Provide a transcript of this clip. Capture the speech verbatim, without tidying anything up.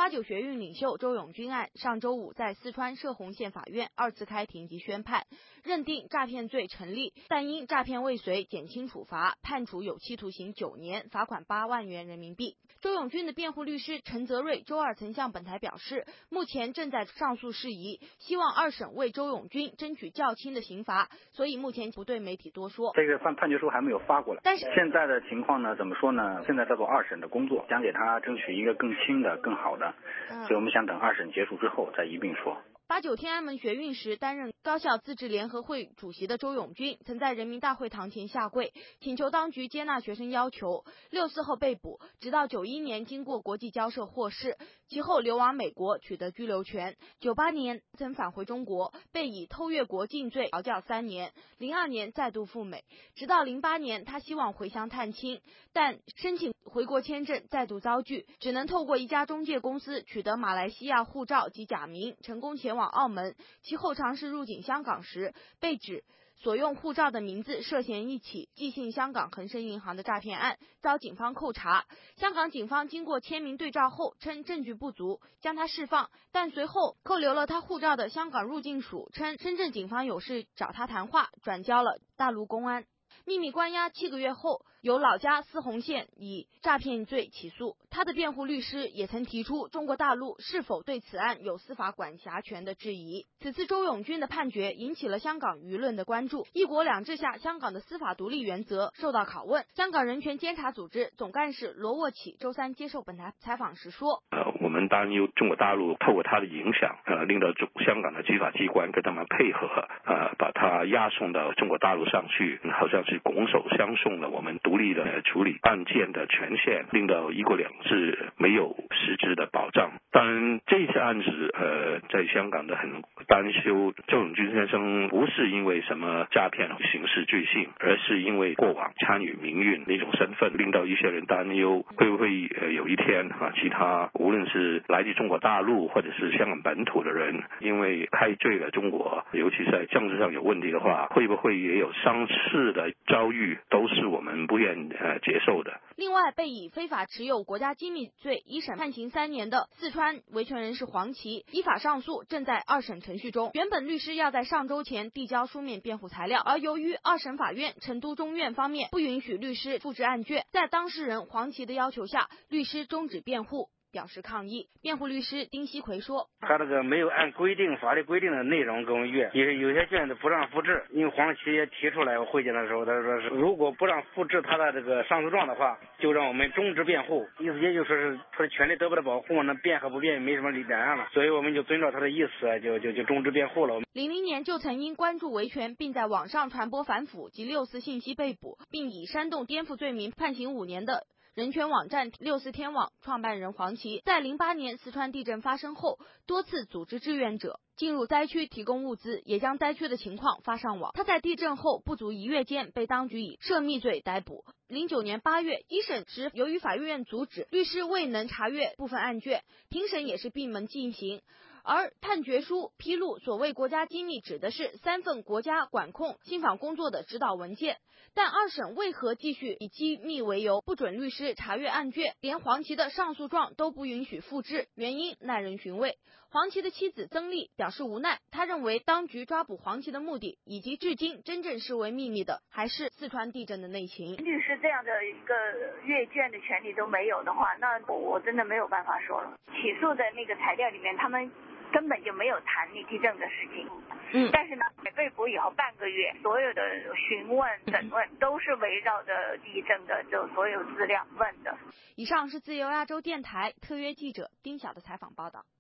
八九学运领袖周永军案上周五在四川歙洪县法院二次开庭及宣判，认定诈骗罪成立，但因诈骗未遂减轻处罚，判处有期徒刑九年，罚款八万元人民币。周永军的辩护律师陈泽瑞周二曾向本台表示，目前正在上诉事宜，希望二审为周永军争取较轻的刑罚，所以目前不对媒体多说。 这个判判决书还没有发过来， 但是现在的情况呢，怎么说呢？现在在做二审的工作，想给他争取一个更轻的、更好的， 嗯、 所以我们想等二审结束之后再一并说。 八九天安门学运时担任高校自治联合会主席的周永军，曾在人民大会堂前下跪，请求当局接纳学生要求。六四后被捕，直到九一年经过国际交涉获释，其后流亡美国取得居留权。九八年曾返回中国，被以偷越国境罪劳教三年。零二年再度赴美，直到零八年他希望回乡探亲，但申请回国签证再度遭拒，只能透过一家中介公司取得马来西亚护照及假名，成功前往澳门。其后尝试入境香港时，被指所用护照的名字涉嫌一起寄信香港恒生银行的诈骗案，遭警方扣查。香港警方经过签名对照后称证据不足，将他释放，但随后扣留了他护照的香港入境署称深圳警方有事找他谈话，转交了大陆公安。秘密关押七个月后，由老家泗洪县以诈骗罪起诉。他的辩护律师也曾提出中国大陆是否对此案有司法管辖权的质疑。此次周永军的判决引起了香港舆论的关注，一国两制下香港的司法独立原则受到拷问。香港人权监察组织总干事罗沃启周三接受本台采访时说， 呃，我们担忧中国大陆透过他的影响，呃，令到中香港的执法机关跟他们配合，呃，把他押送到中国大陆上去，好像是拱手相送了我们独立的处理案件的权限，令到一国两制没有实质的保障。当然，这些案子，呃，在香港的很担忧，周永军先生不是因为什么诈骗刑事罪行，而是因为过往参与民运那种身份，令到一些人担忧会不会呃有一天啊，其他无论是来自中国大陆或者是香港本土的人，因为开罪了中国，尤其是在政治上有问题的话，会不会也有相似的遭遇，都是我们不愿呃接受的。 另外，被以非法持有国家机密罪一审判刑三年的四川维权人士黄琦依法上诉，正在二审程序中。原本律师要在上周前递交书面辩护材料，而由于二审法院成都中院方面不允许律师复制案卷，在当事人黄琦的要求下，律师终止辩护，表示抗议。辩护律师丁锡奎说， 他这个没有按规定法律规定的内容给我们阅，也有些卷子不让复制。因为黄琦也提出来，我会见的时候他说是如果不让复制他的这个上诉状的话，就让我们终止辩护，意思也就是说是他的权利得不到保护，那辩和不辩没什么两样了，所以我们就遵照他的意思就就就终止辩护了。 零零年就曾因关注维权并在网上传播反腐及六四信息被捕，并以煽动颠覆罪名判刑五年的人权网站六四天网创办人黄琦，在零八年四川地震发生后，多次组织志愿者进入灾区提供物资，也将灾区的情况发上网。他在地震后不足一月间被当局以涉密罪逮捕。零九年八月一审时，由于法院阻止，律师未能查阅部分案卷，庭审也是闭门进行。而判决书披露，所谓国家机密指的是三份国家管控信访工作的指导文件，但二审为何继续以机密为由不准律师查阅案卷，连黄琦的上诉状都不允许复制，原因耐人寻味。黄琦的妻子曾丽表示无奈，他认为当局抓捕黄琦的目的，以及至今真正视为秘密的，还是四川地震的内情。 律师这样的一个阅卷的权利都没有的话，那我真的没有办法说了。起诉的那个材料里面，他们根本就没有谈你地震的事情。嗯，但是呢，被捕以后半个月，所有的询问、审问都是围绕着地震的就所有资料问的。 以上是自由亚洲电台特约记者丁晓的采访报道。